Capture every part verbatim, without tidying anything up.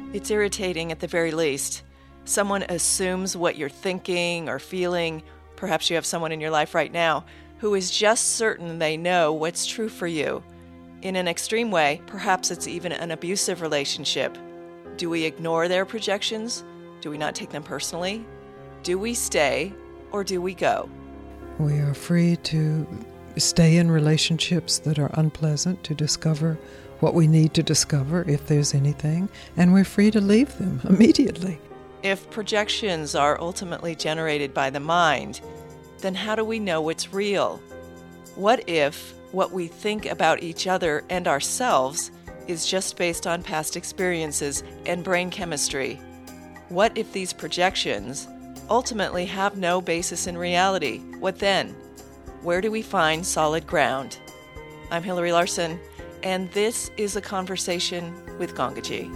It's irritating at the very least. Someone assumes what you're thinking or feeling. Perhaps you have someone in your life right now who is just certain they know what's true for you. In an extreme way, perhaps it's even an abusive relationship. Do we ignore their projections? Do we not take them personally? Do we stay or do we go? We are free to stay in relationships that are unpleasant, to discover what we need to discover, if there's anything, and we're free to leave them immediately. If projections are ultimately generated by the mind, then how do we know what's real? What if what we think about each other and ourselves is just based on past experiences and brain chemistry? What if these projections ultimately have no basis in reality? What then? Where do we find solid ground? I'm Hillary Larson, and this is A Conversation with Gangaji.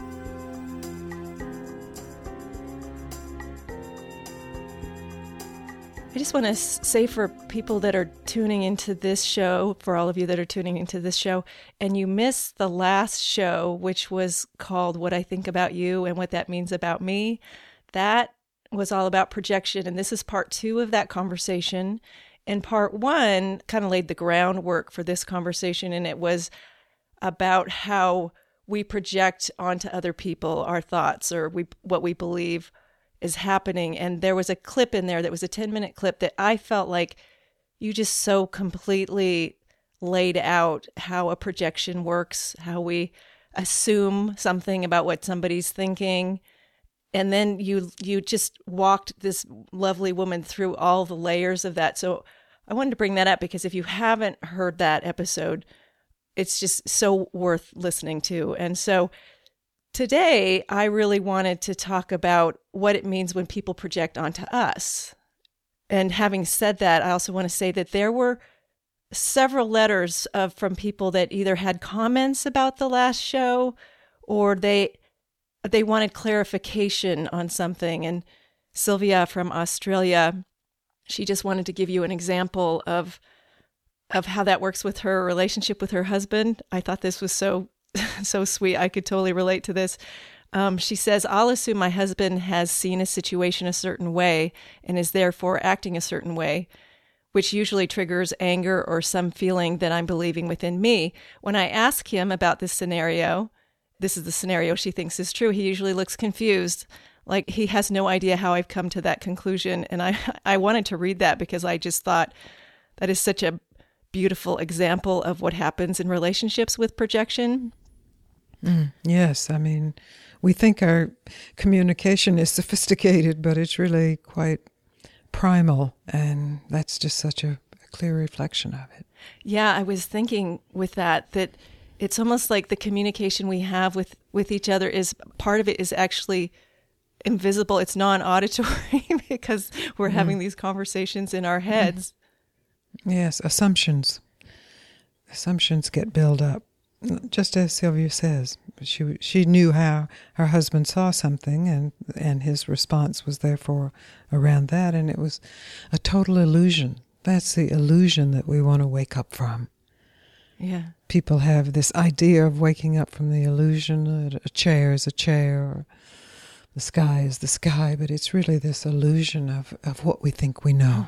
I just want to say for people that are tuning into this show, for all of you that are tuning into this show, and you missed the last show, which was called What I Think About You and What That Means About Me, that was all about projection. And this is part two of that conversation. And part one kind of laid the groundwork for this conversation, and it was about how we project onto other people our thoughts or we what we believe is happening. And there was a clip in there that was a ten-minute clip that I felt like you just so completely laid out how a projection works, how we assume something about what somebody's thinking. And then you you just walked this lovely woman through all the layers of that. So I wanted to bring that up because if you haven't heard that episode, it's just so worth listening to. And so today, I really wanted to talk about what it means when people project onto us. And having said that, I also want to say that there were several letters of, from people that either had comments about the last show or they they wanted clarification on something. And Sylvia from Australia, she just wanted to give you an example of of how that works with her relationship with her husband. I thought this was so so sweet. I could totally relate to this. Um, she says, I'll assume my husband has seen a situation a certain way and is therefore acting a certain way, which usually triggers anger or some feeling that I'm believing within me. When I ask him about this scenario, this is the scenario she thinks is true, he usually looks confused, like he has no idea how I've come to that conclusion. And I, I wanted to read that because I just thought that is such a beautiful example of what happens in relationships with projection. Mm, yes, I mean, we think our communication is sophisticated, but it's really quite primal, and that's just such a, a clear reflection of it. Yeah, I was thinking with that, that it's almost like the communication we have with, with each other is, part of it is actually invisible. It's non-auditory because we're mm. having these conversations in our heads. Yes, assumptions. Assumptions get built up. Just as Sylvia says, she she knew how her husband saw something, and, and his response was therefore around that, and it was a total illusion. That's the illusion that we want to wake up from. Yeah. People have this idea of waking up from the illusion that a chair is a chair, or the sky is the sky, but it's really this illusion of, of what we think we know.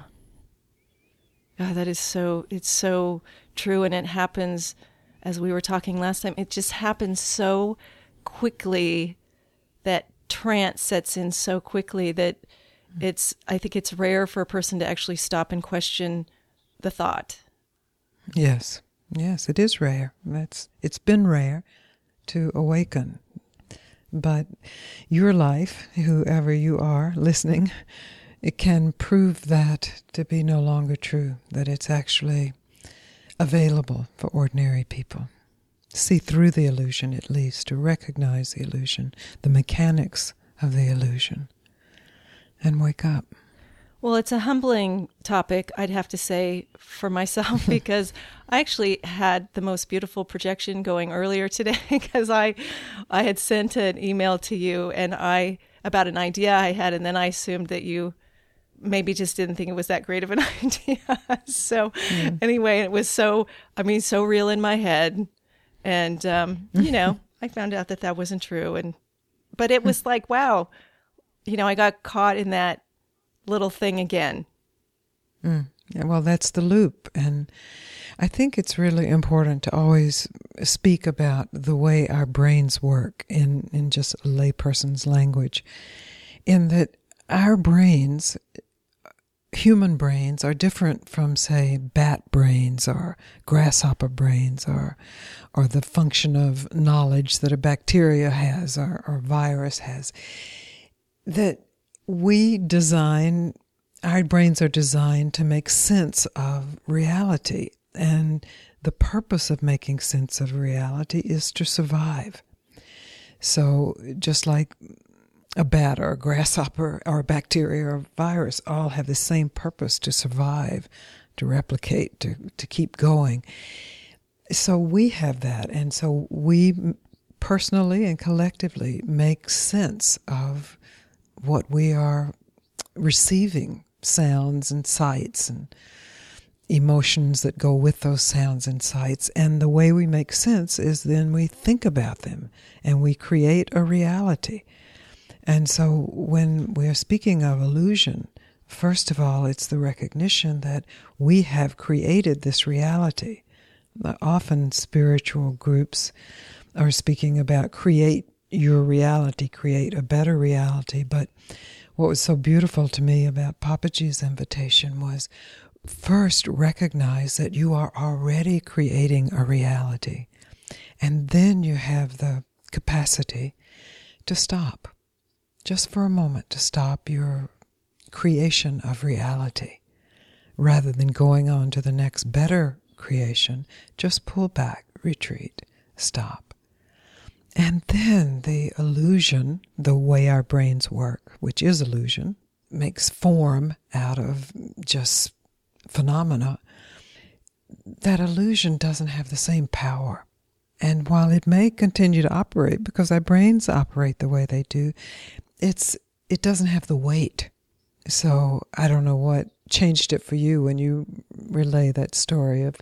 God, that is so, it's so true, and it happens, as we were talking last time, it just happens so quickly, that trance sets in so quickly that it's, I think it's rare for a person to actually stop and question the thought. Yes, yes, it is rare. That's, it's been rare to awaken. But your life, whoever you are listening, it can prove that to be no longer true, that it's actually available for ordinary people. See through the illusion, at least, to recognize the illusion, the mechanics of the illusion, and wake up. Well, it's a humbling topic, I'd have to say, for myself, because I actually had the most beautiful projection going earlier today, because I I had sent an email to you and I about an idea I had, and then I assumed that you maybe just didn't think it was that great of an idea. So mm. anyway, it was so, I mean, so real in my head. And, um, you know, I found out that that wasn't true. And but it was like, wow, you know, I got caught in that little thing again. Mm. Yeah, well, that's the loop. And I think it's really important to always speak about the way our brains work in, in just a layperson's language, in that our brains, human brains, are different from, say, bat brains or grasshopper brains, or or the function of knowledge that a bacteria has or, or virus has. That we design, our brains are designed to make sense of reality. And the purpose of making sense of reality is to survive. So just like a bat or a grasshopper or a bacteria or a virus all have the same purpose, to survive, to replicate, to, to keep going. So we have that. And so we personally and collectively make sense of what we are receiving, sounds and sights and emotions that go with those sounds and sights. And the way we make sense is then we think about them and we create a reality. And so when we are speaking of illusion, first of all, it's the recognition that we have created this reality. Often spiritual groups are speaking about create your reality, create a better reality. But what was so beautiful to me about Papaji's invitation was first recognize that you are already creating a reality. And then you have the capacity to stop. Just for a moment, to stop your creation of reality. Rather than going on to the next better creation, just pull back, retreat, stop. And then the illusion, the way our brains work, which is illusion, makes form out of just phenomena. That illusion doesn't have the same power. And while it may continue to operate, because our brains operate the way they do, it's it doesn't have the weight. So I don't know what changed it for you when you relay that story of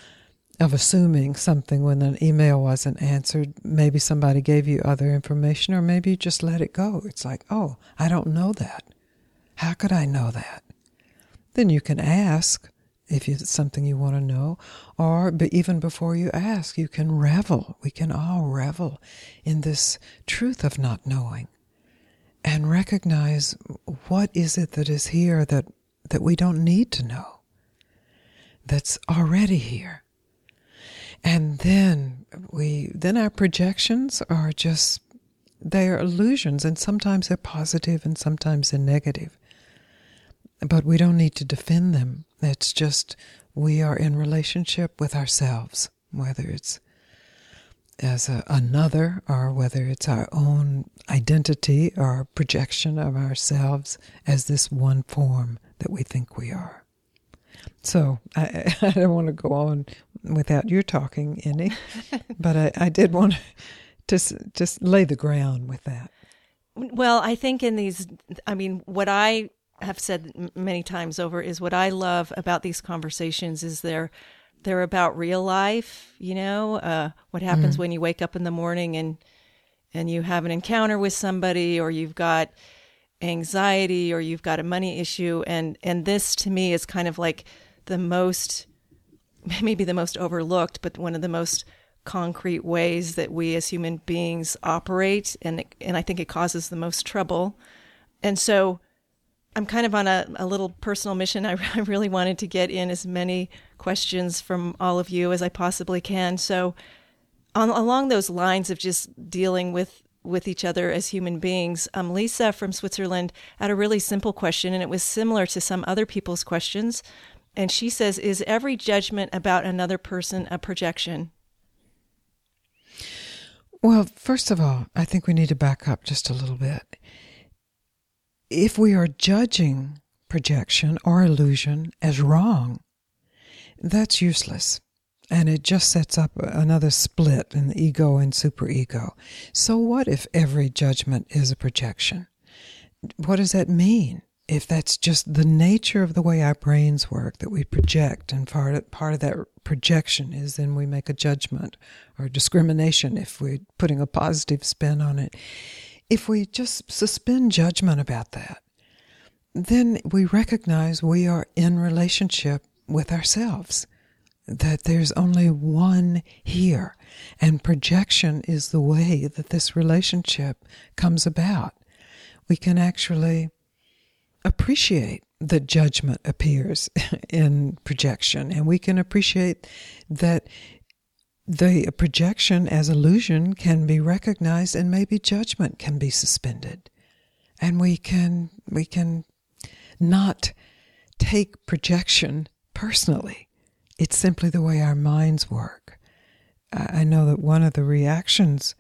of assuming something when an email wasn't answered. Maybe somebody gave you other information, or maybe you just let it go. It's like, oh, I don't know that. How could I know that? Then you can ask if it's something you want to know, or but even before you ask, you can revel. We can all revel in this truth of not knowing. And recognize, what is it that is here that, that we don't need to know, that's already here. And then we then our projections are just, they are illusions, and sometimes they're positive and sometimes they're negative. But we don't need to defend them. It's just we are in relationship with ourselves, whether it's as a, another, or whether it's our own identity or projection of ourselves as this one form that we think we are. So I, I don't want to go on without your talking any, but I, I did want to just, just lay the ground with that. Well, I think in these, I mean, what I have said many times over is what I love about these conversations is they're They're about real life, you know, uh, what happens mm-hmm. when you wake up in the morning and and you have an encounter with somebody, or you've got anxiety, or you've got a money issue. And, and this, to me, is kind of like the most, maybe the most overlooked, but one of the most concrete ways that we as human beings operate. And, and I think it causes the most trouble. And so I'm kind of on a, a little personal mission. I, I really wanted to get in as many questions from all of you as I possibly can. So on, along those lines of just dealing with, with each other as human beings, um, Lisa from Switzerland had a really simple question, and it was similar to some other people's questions. And she says, is every judgment about another person a projection? Well, first of all, I think we need to back up just a little bit. If we are judging projection or illusion as wrong, that's useless. And it just sets up another split in the ego and superego. So what if every judgment is a projection? What does that mean? If that's just the nature of the way our brains work, that we project, and part of, part of that projection is then we make a judgment or discrimination if we're putting a positive spin on it. if we just suspend judgment about that, then we recognize we are in relationship with ourselves, that there's only one here, and projection is the way that this relationship comes about. We can actually appreciate that judgment appears in projection, and we can appreciate that the projection as illusion can be recognized, and maybe judgment can be suspended. And we can we can not take projection personally. It's simply the way our minds work. I know that one of the reactions,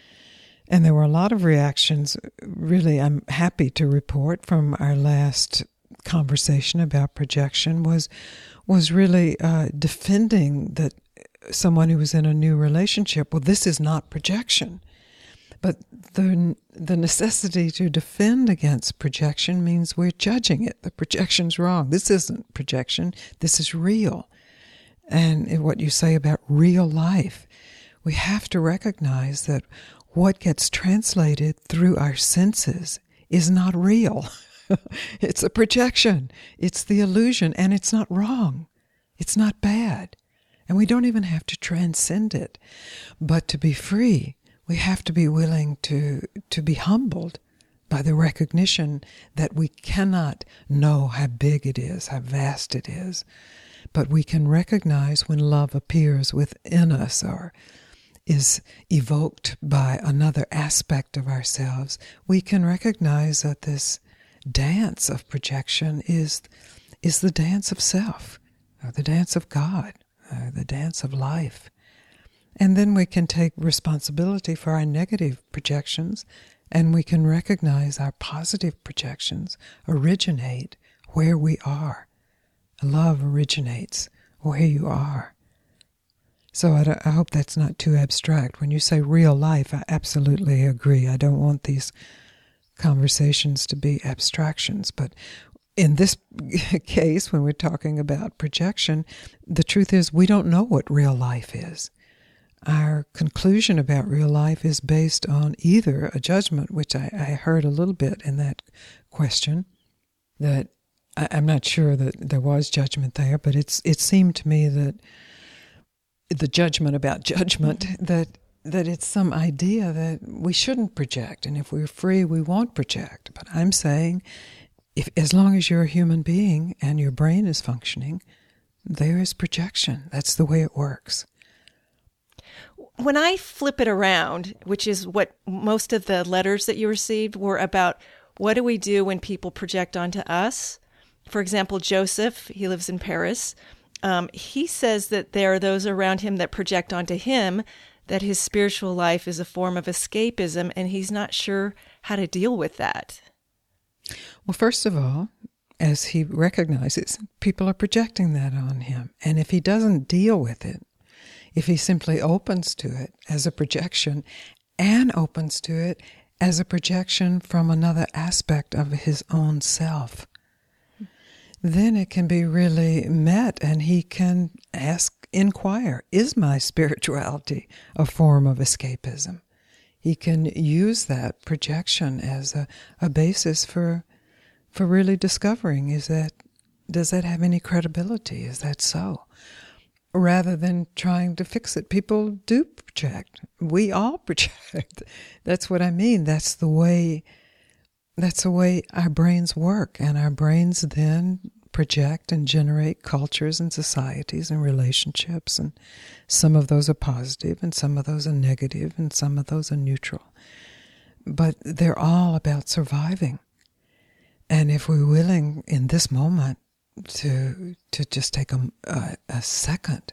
and there were a lot of reactions, really I'm happy to report from our last conversation about projection, was was really uh, defending that someone who was in a new relationship, well, this is not projection. But the the necessity to defend against projection means we're judging it. The projection's wrong. This isn't projection. This is real. And what you say about real life, we have to recognize that what gets translated through our senses is not real. It's a projection. It's the illusion, and it's not wrong. It's not bad. And we don't even have to transcend it. But to be free, we have to be willing to, to be humbled by the recognition that we cannot know how big it is, how vast it is. But we can recognize when love appears within us or is evoked by another aspect of ourselves, we can recognize that this dance of projection is, is the dance of self, or the dance of God, or the dance of life. And then we can take responsibility for our negative projections, and we can recognize our positive projections originate where we are. Love originates where you are. So I, I hope that's not too abstract. When you say real life, I absolutely agree. I don't want these conversations to be abstractions. But in this case, when we're talking about projection, the truth is we don't know what real life is. Our conclusion about real life is based on either a judgment, which I, I heard a little bit in that question, that I, I'm not sure that there was judgment there, but it's it seemed to me that the judgment about judgment, that that it's some idea that we shouldn't project, and if we're free, we won't project. But I'm saying, if as long as you're a human being and your brain is functioning, there is projection. That's the way it works. When I flip it around, which is what most of the letters that you received were about, what do we do when people project onto us? For example, Joseph, he lives in Paris. Um, he says that there are those around him that project onto him, that his spiritual life is a form of escapism, and he's not sure how to deal with that. Well, first of all, as he recognizes, people are projecting that on him. And if he doesn't deal with it, if he simply opens to it as a projection and opens to it as a projection from another aspect of his own self, then it can be really met, and he can ask, inquire, is my spirituality a form of escapism? He can use that projection as a, a basis for for really discovering, is that, does that have any credibility? Is that so? Rather than trying to fix it. People do project. We all project. That's what I mean. That's the way, that's the way our brains work. And our brains then project and generate cultures and societies and relationships. And some of those are positive and some of those are negative and some of those are neutral. But they're all about surviving. And if we're willing in this moment to to just take a, a, a second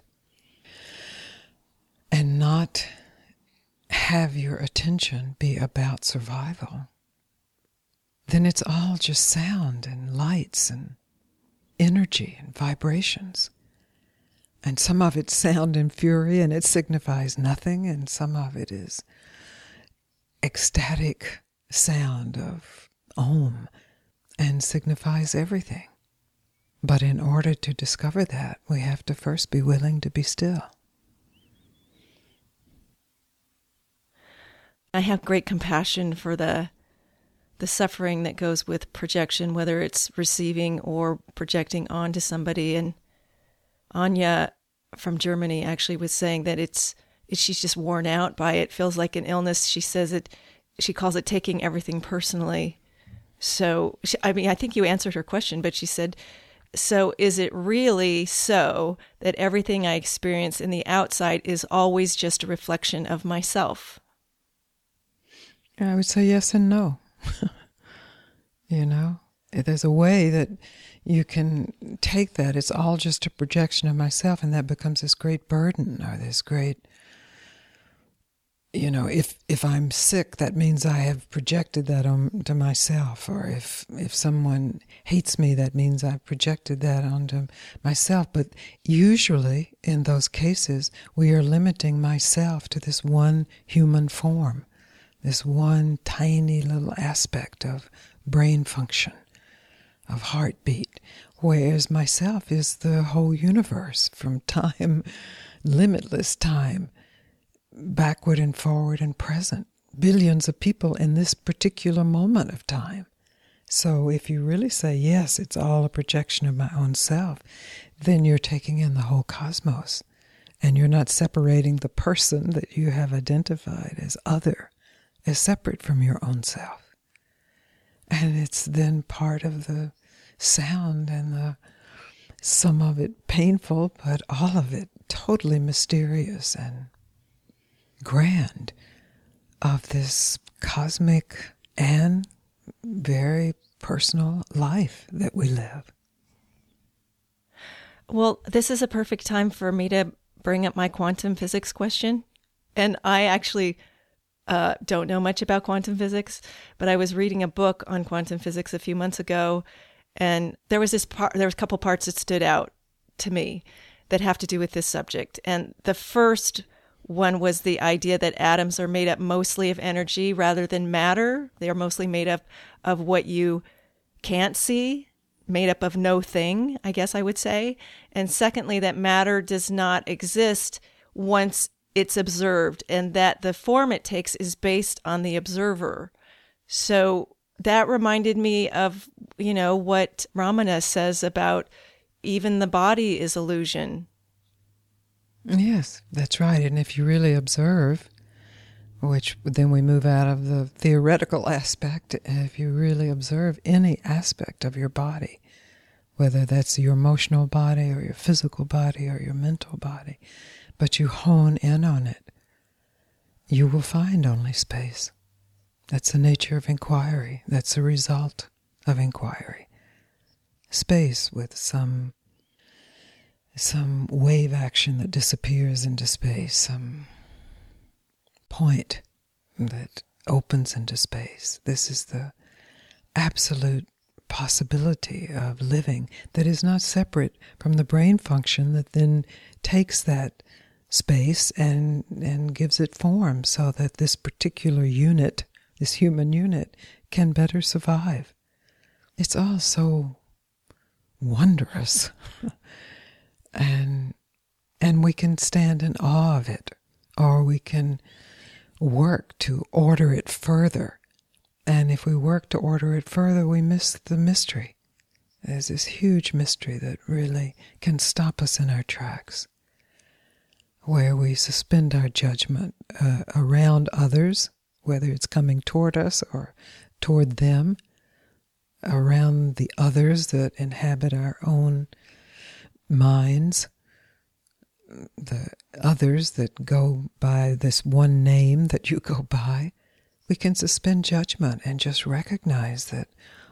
and not have your attention be about survival, then it's all just sound and lights and energy and vibrations. And some of it's sound and fury, and it signifies nothing, and some of it is ecstatic sound of Om and signifies everything. But in order to discover that, we have to first be willing to be still. I have great compassion for the the suffering that goes with projection, whether it's receiving or projecting onto somebody. And Anya from Germany actually was saying that it's, it, she's just worn out by it. Feels like an illness. She says it, she calls it taking everything personally. So, she, I mean, I think you answered her question, but she said, so is it really so that everything I experience in the outside is always just a reflection of myself? I would say yes and no. You know, there's a way that you can take that. It's all just a projection of myself, and that becomes this great burden or this great, you know, if if I'm sick, that means I have projected that onto myself. Or if, if someone hates me, that means I've projected that onto myself. But usually in those cases, we are limiting myself to this one human form, this one tiny little aspect of brain function, of heartbeat, whereas myself is the whole universe, from time, limitless time, backward and forward and present, billions of people in this particular moment of time. So if you really say, yes, it's all a projection of my own self, then you're taking in the whole cosmos, and you're not separating the person that you have identified as other, as separate from your own self. And it's then part of the sound and the, some of it painful, but all of it totally mysterious and grand, of this cosmic and very personal life that we live. Well, this is a perfect time for me to bring up my quantum physics question. And I actually uh, don't know much about quantum physics, but I was reading a book on quantum physics a few months ago, and there was this part, there was a couple parts that stood out to me that have to do with this subject. And the first one was the idea that atoms are made up mostly of energy rather than matter. They are mostly made up of what you can't see, made up of no thing, I guess I would say. And secondly, that matter does not exist once it's observed, and that the form it takes is based on the observer. So that reminded me of, you know, what Ramana says about even the body is illusion. Yes, that's right. And if you really observe, which then we move out of the theoretical aspect, if you really observe any aspect of your body, whether that's your emotional body or your physical body or your mental body, but you hone in on it, you will find only space. That's the nature of inquiry. That's the result of inquiry. Space with some some wave action that disappears into space, some point that opens into space. This is the absolute possibility of living that is not separate from the brain function that then takes that space and and gives it form so that this particular unit, this human unit, can better survive. It's all so wondrous. and and we can stand in awe of it, or we can work to order it further. And if we work to order it further, we miss the mystery. There's this huge mystery that really can stop us in our tracks, where we suspend our judgment uh, around others, whether it's coming toward us or toward them, around the others that inhabit our own minds, the others that go by this one name that you go by. We can suspend judgment and just recognize that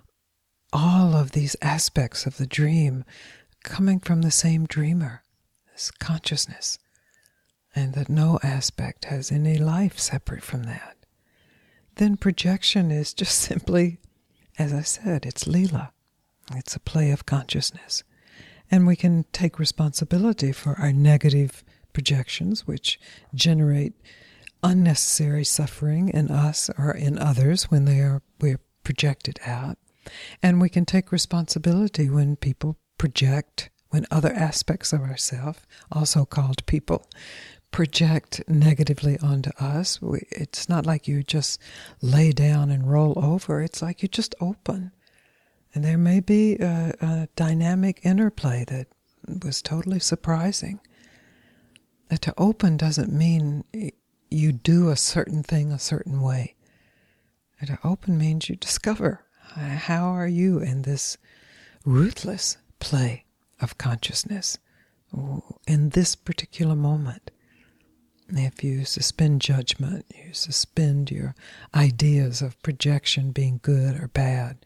all of these aspects of the dream coming from the same dreamer, this consciousness, and that no aspect has any life separate from that. Then projection is just simply, as I said, it's Leela. It's a play of consciousness. And we can take responsibility for our negative projections, which generate unnecessary suffering in us or in others when they are we're projected out. And we can take responsibility when people project, when other aspects of ourselves, also called people, project negatively onto us. We, it's not like you just lay down and roll over. It's like you just open. And there may be a, a dynamic interplay that was totally surprising. That to open doesn't mean you do a certain thing a certain way. And to open means you discover how are you in this ruthless play of consciousness in this particular moment. If you suspend judgment, you suspend your ideas of projection being good or bad,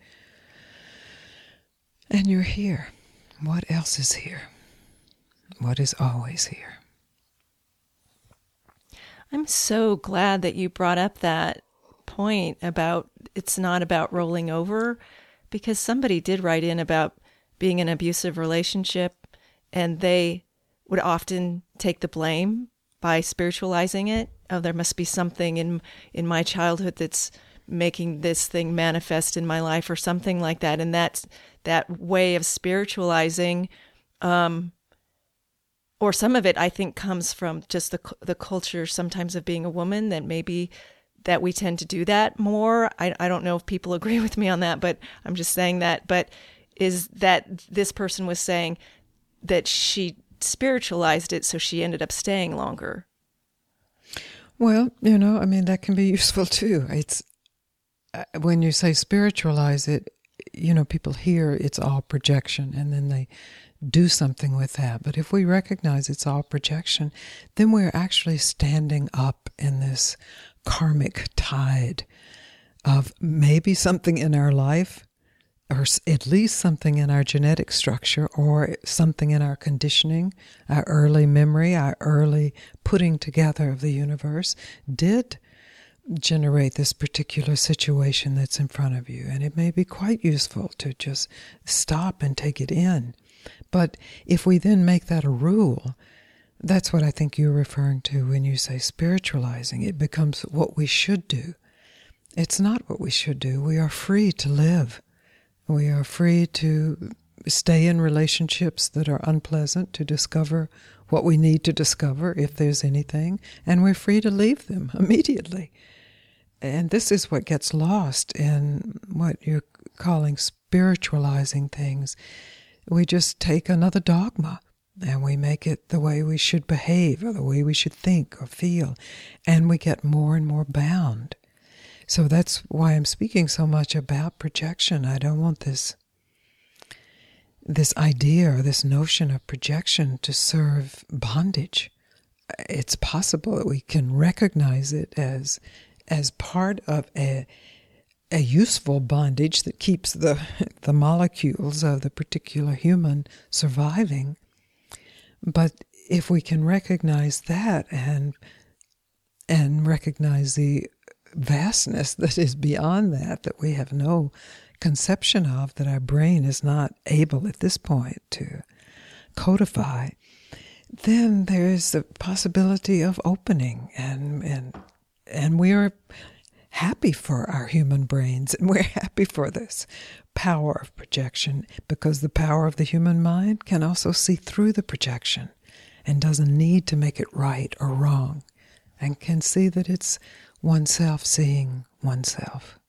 and you're here. What else is here? What is always here? I'm so glad that you brought up that point about it's not about rolling over, because somebody did write in about being in an abusive relationship, and they would often take the blame by spiritualizing it. Oh, there must be something in in my childhood that's making this thing manifest in my life, or something like that. And that's that way of spiritualizing, um, or some of it, I think, comes from just the the culture sometimes of being a woman, that maybe that we tend to do that more. I, I don't know if people agree with me on that, but I'm just saying that. But is that this person was saying that she spiritualized it, so she ended up staying longer. Well, you know, I mean, that can be useful too. It's uh, when you say spiritualize it, you know, people hear it's all projection and then they do something with that. But if we recognize it's all projection, then we're actually standing up in this karmic tide of maybe something in our life, or at least something in our genetic structure, or something in our conditioning, our early memory, our early putting together of the universe did generate this particular situation that's in front of you. And it may be quite useful to just stop and take it in. But if we then make that a rule, that's what I think you're referring to when you say spiritualizing. It becomes what we should do. It's not what we should do. We are free to live. We are free to stay in relationships that are unpleasant, to discover what we need to discover, if there's anything, and we're free to leave them immediately. And this is what gets lost in what you're calling spiritualizing things. We just take another dogma and we make it the way we should behave, or the way we should think or feel, and we get more and more bound. So that's why I'm speaking so much about projection. I don't want this this idea or this notion of projection to serve bondage. It's possible that we can recognize it as as part of a a useful bondage that keeps the the molecules of the particular human surviving. But if we can recognize that and and recognize the vastness that is beyond that, that we have no conception of, that our brain is not able at this point to codify, then there is the possibility of opening, and and and we are happy for our human brains, and we're happy for this power of projection, because the power of the human mind can also see through the projection and doesn't need to make it right or wrong, and can see that it's oneself seeing oneself.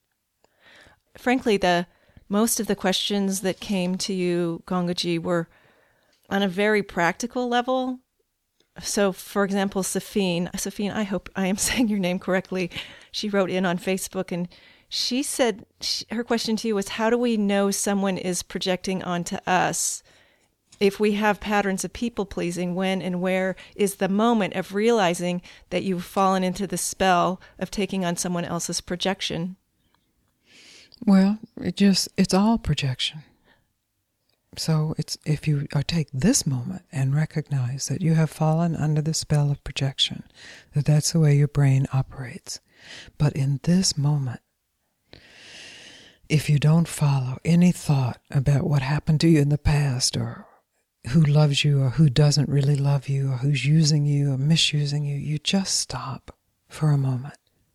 Frankly, the most of the questions that came to you, Gangaji, were on a very practical level. So, for example, Safine, Safine, I hope I am saying your name correctly. She wrote in on Facebook, and she said she, her question to you was, how do we know someone is projecting onto us? If we have patterns of people-pleasing, when and where is the moment of realizing that you've fallen into the spell of taking on someone else's projection? Well, it just, it's all projection. So it's, if you or take this moment and recognize that you have fallen under the spell of projection, that that's the way your brain operates. But in this moment, if you don't follow any thought about what happened to you in the past, or who loves you or who doesn't really love you, or who's using you or misusing you, you just stop for a moment.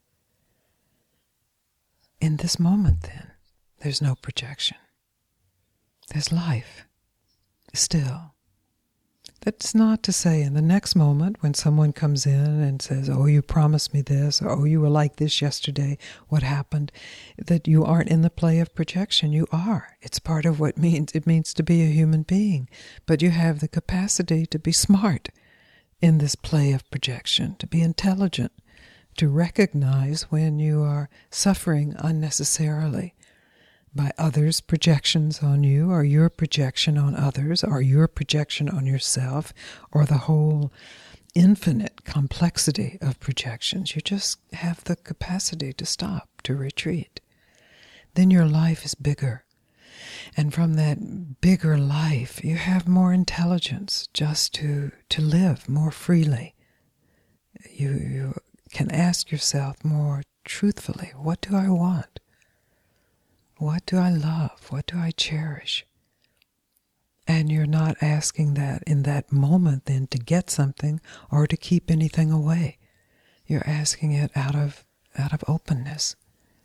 In this moment, then, there's no projection. There's life, still. That's not to say in the next moment when someone comes in and says, oh, you promised me this, or oh, you were like this yesterday, what happened, that you aren't in the play of projection. You are. It's part of what means it means to be a human being. But you have the capacity to be smart in this play of projection, to be intelligent, to recognize when you are suffering unnecessarily by others' projections on you, or your projection on others, or your projection on yourself, or the whole infinite complexity of projections. You just have the capacity to stop, to retreat. Then your life is bigger. And from that bigger life, you have more intelligence just to, to live more freely. You, you can ask yourself more truthfully, what do I want? What do I love? What do I cherish? And you're not asking that in that moment then to get something or to keep anything away. You're asking it out of out of openness.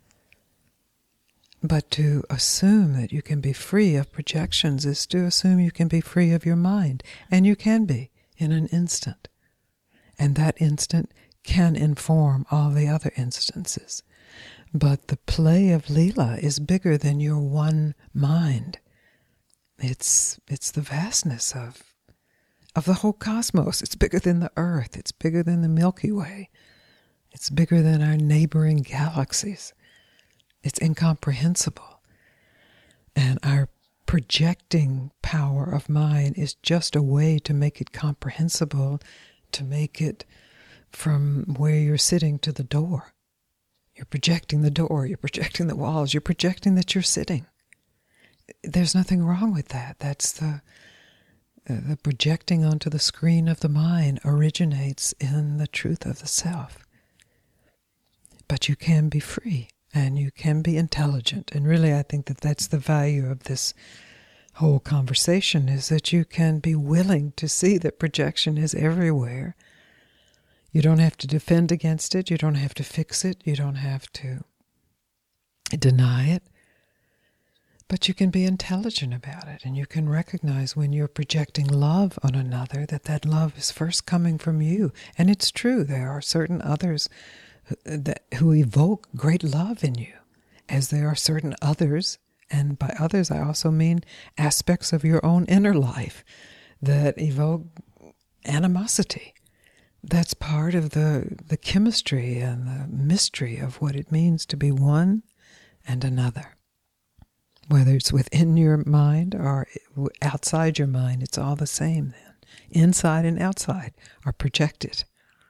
But to assume that you can be free of projections is to assume you can be free of your mind. And you can be in an instant. And that instant can inform all the other instances. But the play of Leela is bigger than your one mind. It's it's the vastness of of the whole cosmos. It's bigger than the Earth. It's bigger than the Milky Way. It's bigger than our neighboring galaxies. It's incomprehensible. And our projecting power of mind is just a way to make it comprehensible, to make it from where you're sitting to the door. You're projecting the door, you're projecting the walls, you're projecting that you're sitting. There's nothing wrong with that. That's the, uh, the projecting onto the screen of the mind originates in the truth of the self. But you can be free and you can be intelligent. And really I think that that's the value of this whole conversation, is that you can be willing to see that projection is everywhere. You don't have to defend against it. You don't have to fix it. You don't have to deny it. But you can be intelligent about it, and you can recognize when you're projecting love on another that that love is first coming from you. And it's true, there are certain others that, who evoke great love in you, as there are certain others, and by others I also mean aspects of your own inner life that evoke animosity. That's part of the, the chemistry and the mystery of what it means to be one and another. Whether it's within your mind or outside your mind, it's all the same then. Inside and outside are projected.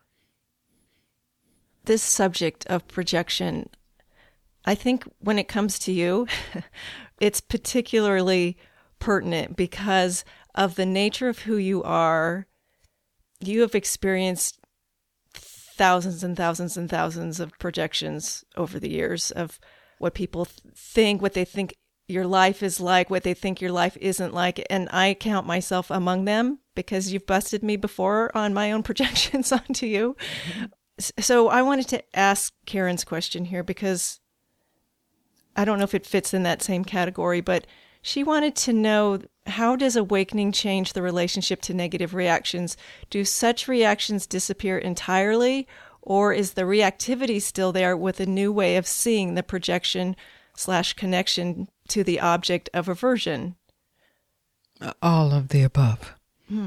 This subject of projection, I think when it comes to you, it's particularly pertinent because of the nature of who you are. You have experienced thousands and thousands and thousands of projections over the years of what people think, what they think your life is like, what they think your life isn't like. And I count myself among them because you've busted me before on my own projections onto you. Mm-hmm. So I wanted to ask Karen's question here because I don't know if it fits in that same category, but she wanted to know, how does awakening change the relationship to negative reactions? Do such reactions disappear entirely, or is the reactivity still there with a new way of seeing the projection slash connection to the object of aversion? All of the above. Hmm.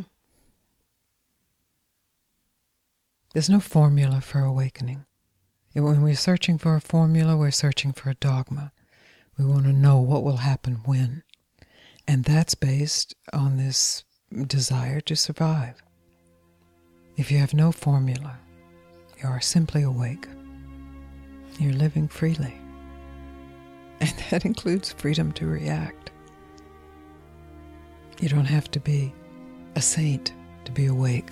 There's no formula for awakening. When we're searching for a formula, we're searching for a dogma. We want to know what will happen when. And that's based on this desire to survive. If you have no formula, you are simply awake. You're living freely. And that includes freedom to react. You don't have to be a saint to be awake.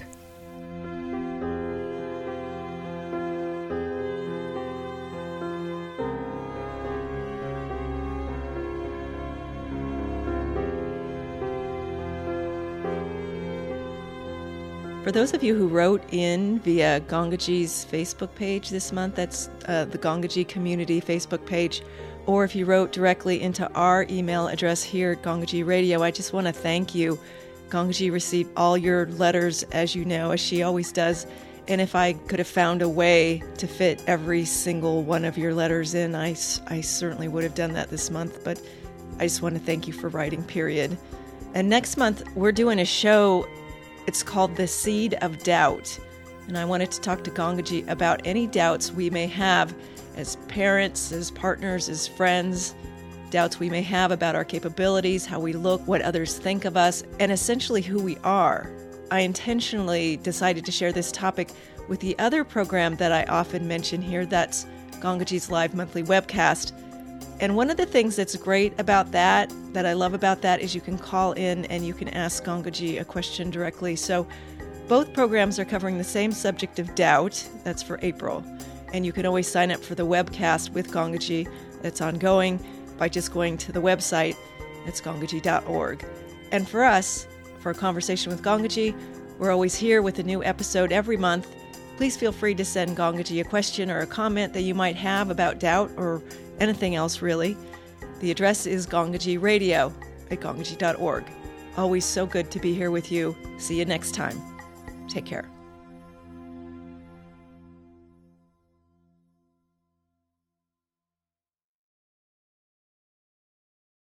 For those of you who wrote in via Gangaji's Facebook page this month, that's uh, the Gangaji Community Facebook page, or if you wrote directly into our email address here at Gangaji Radio, I just want to thank you. Gangaji received all your letters, as you know, as she always does. And if I could have found a way to fit every single one of your letters in, I, I certainly would have done that this month. But I just want to thank you for writing, period. And next month, we're doing a show. It's called The Seed of Doubt. And I wanted to talk to Gangaji about any doubts we may have as parents, as partners, as friends, doubts we may have about our capabilities, how we look, what others think of us, and essentially who we are. I intentionally decided to share this topic with the other program that I often mention here, that's Gangaji's live monthly webcast. And one of the things that's great about that, that I love about that, is you can call in and you can ask Gangaji a question directly. So both programs are covering the same subject of doubt. That's for April. And you can always sign up for the webcast with Gangaji that's ongoing by just going to the website. It's gangaji dot org. And for us, for a conversation with Gangaji, we're always here with a new episode every month. Please feel free to send Gangaji a question or a comment that you might have about doubt or anything else, really. The address is Gangaji Radio at gangaji dot org. Always so good to be here with you. See you next time. Take care.